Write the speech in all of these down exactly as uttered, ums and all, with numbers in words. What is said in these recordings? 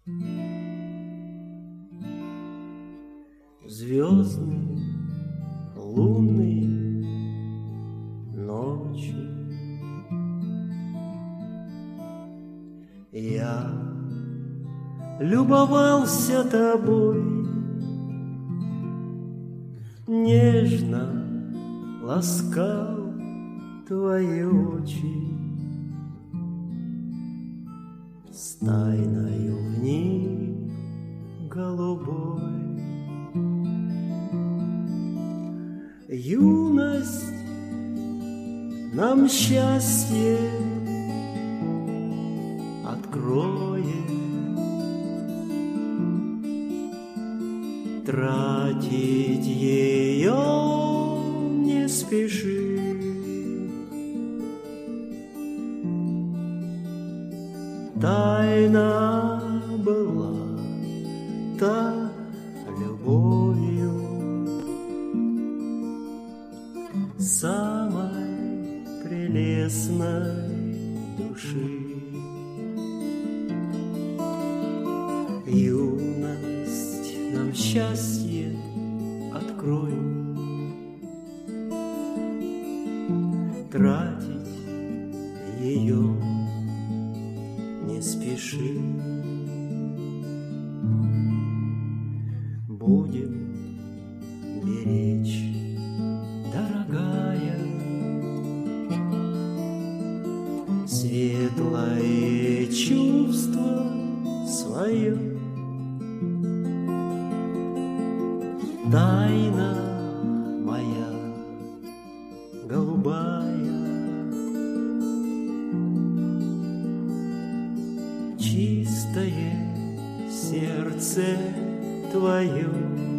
Звездные, лунные ночи. Я любовался тобой, нежно ласкал твои очи, с тайною в них голубой. Юность нам счастье откроет, тратить ее не спеши. Тайна была та любовью самой прелестной души. Юность нам счастье откроет, тратить ее не спеши. Будем беречь, дорогая, светлое чувство свое. Тайна моя голубая, чистое сердце твое.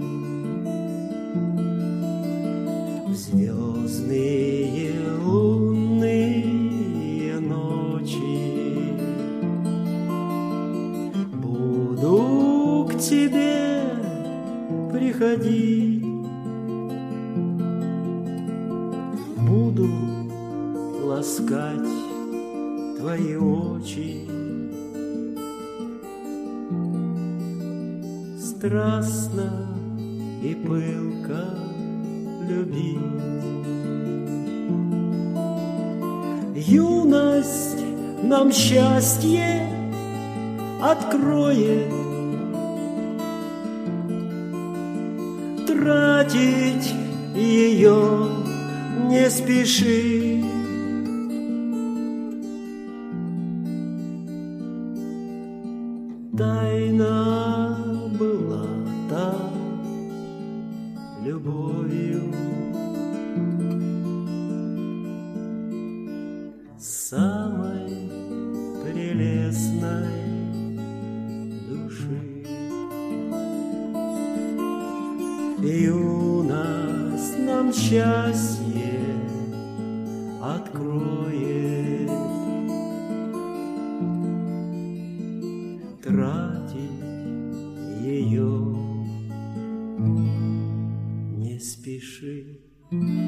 В звездные лунные ночи буду к тебе приходить, буду ласкать твои очи, страстно и пылко любить. Юность нам счастье откроет, тратить ее не спеши. Тайна была та любовью самой прелестной души. Юность нам счастье откроет, тратить ее не спеши.